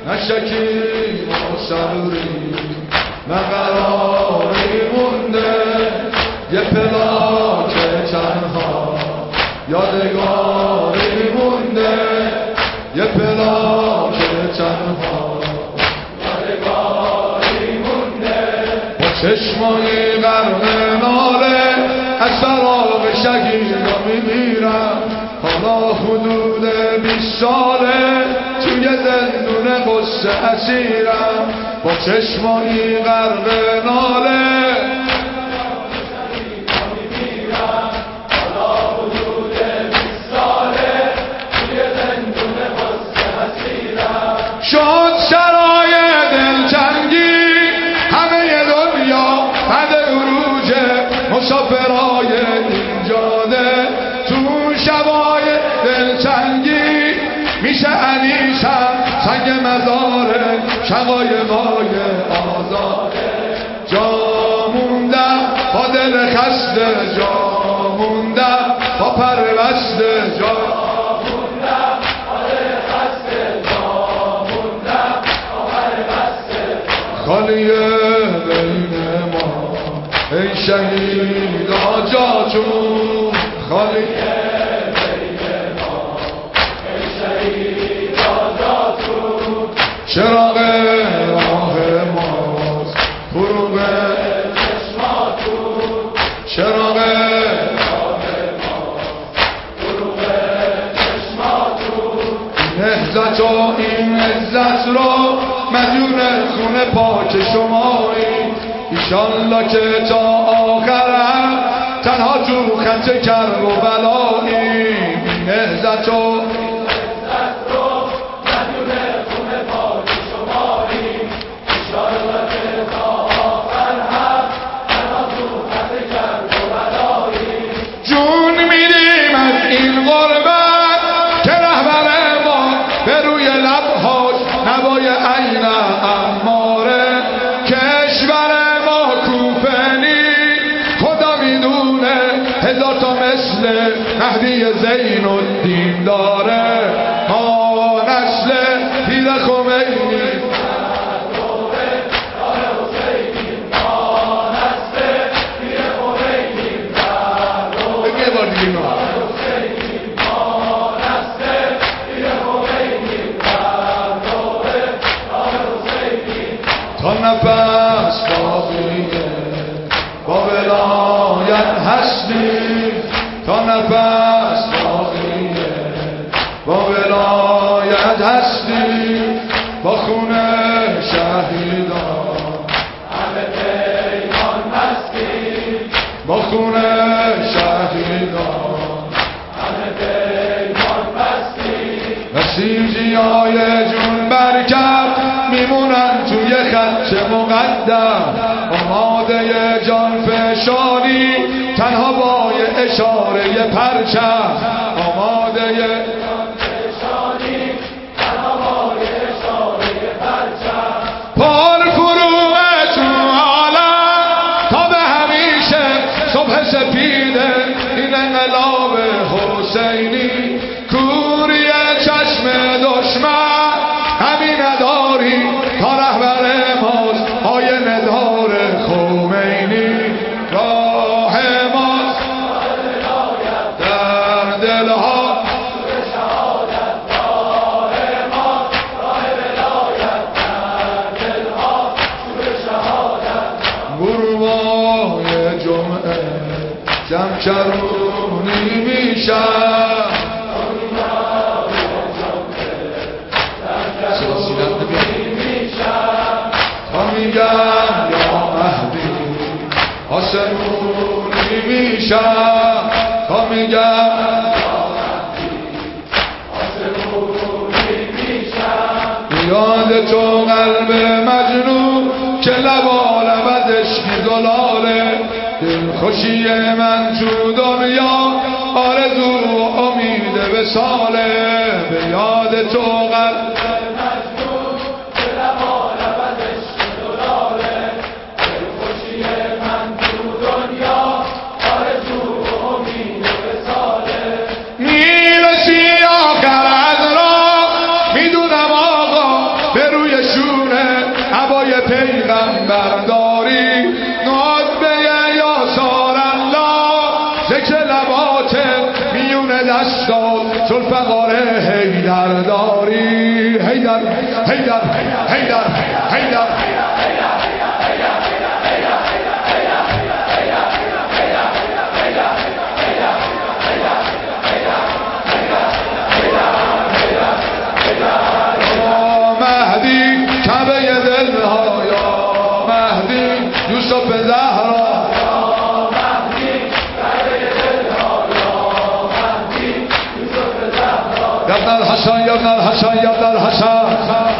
نشکیم و صبوری نه قراری مونده یه پلاک تنها یادگاری مونده یه پلاک تنها یادگاری مونده با چشمای غرق ناله از فراق شهیدا میمیرم حالا حدود 20 ساله توی زندون قصه اسیرم با چشمای غرق ناله شد سرای دلتنگی همه دنیا بعد عروج مسافرای این جاده تو شبای دلتنگی میشه انیسم سنگ مزاره شقای مای آزاده جا موندم با دل خسته جا موندم با پر بسته جا خالیه بین ما ای شهیدا جاتون خالیه بین ما ای شهیدا جاتون چراغ راه ماست فروغ چشماتون چراغ راه ماست فروغ چشماتون نهضت و این عزت رو مدیون خون پاک شمایی ایشالله که تا آخرم تنها تو خط کرب و بلایی نهضت و مدیون خون پاک شمایی ایشالله که تا آخرم تنها تو خط کرب و بلایی جون میدیم از این غربت که رهبر ما به روی لبهاش نوای عین اماره کشور ما کوفنی خدا میدونه هزار تا مثل مهدی زین الدین داره ما نسل پیر خمینی بگه بار دیگه تا نفس باقیه با ولایت هستی تا نفس باقیه با ولایت هستی با خون شهیدان همه پیمان هستی با خون شهیدان همه پیمان هستی بسیجی های جون برکب میمونن توی خط مقدم آماده جان فشانی تنها با اشاره پرچم آماده جان فشانی تنها با اشاره پرچم پار فروغ تو عالم تا به همیشه صبح سپیده این انقلاب حسینی کوری چشم دشمن همین نداری تا رهبر ماست آینه دار خمینی راه ماست در دلها شهادت راه ماست راه ولایت در دلها شهادت گروه‌های جمعه جمع میشن میگم یا مهدی آسمونی میشم تا میگم یا مهدی آسمونی میشم یاد تو قلب مجنون که لبالب از عشق دلاله دلخوشی من تو دنیا آرزو و امید وصاله به یاد تو قلب میرسی آخر از راه میدونم آقا به پیغمبر داری ناز به یاسار الله ذکر لبات میون دستات زلفقار حیدر داری حیدر حیدر حیدر حیدر مهدی کعبه دلها یا مهدی یوسف زهرا یا ابن الحسن یا ابن الحسن یا ابن الحسن